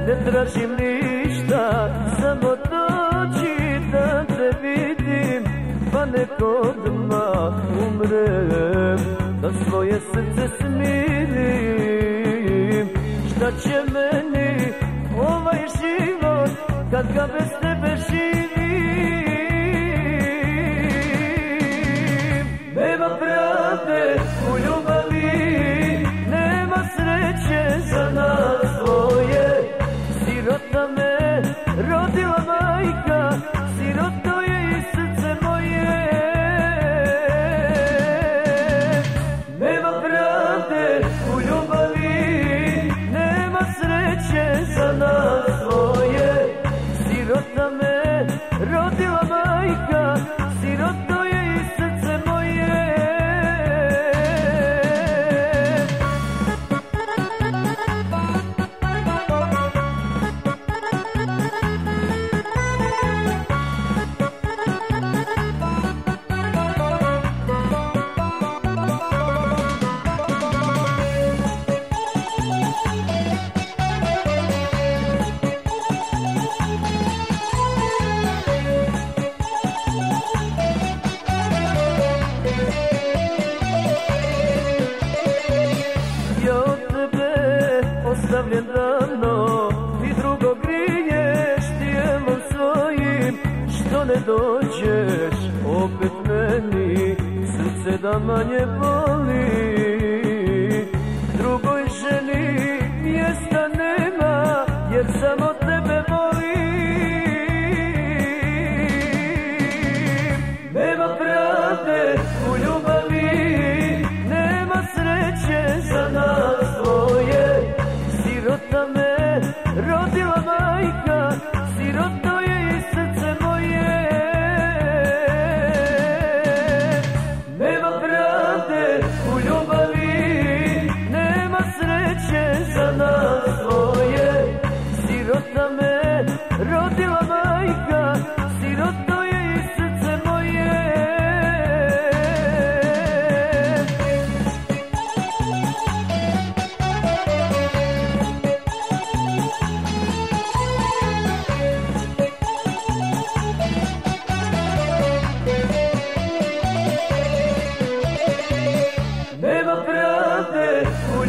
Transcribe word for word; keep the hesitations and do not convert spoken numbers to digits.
ne tražim ništa, samo dođi da te vidim, pa nek odmah umrem, da svoje srce smirim. Šta će meni ovaj život kad ga bez tebe živim? Nema pravde u ljubavi, nema sreće za nas dvoje. Sirota me rodila majka, siroto je i srce moje. Nema pravde u ljubavi, nema sreće za nas dvoje. Sirota me rodila majka, siroto je i srce moje. Ostavljen davno, ti drugo griješ tijelom svojim, što ne dođeš opet meni, srce da manje boli. Drugoj ženi mjesta nema, jer samo tebe volim. Nema pravde u ljubavi, nema sreće za nas dvoje. Sirota me rodila majka, siroto je i srce moje. Nema pravde u ljubavi, nema sreće za nas dvoje. Sirota me rodila majka, siroto je i srce moje. Nema pravde u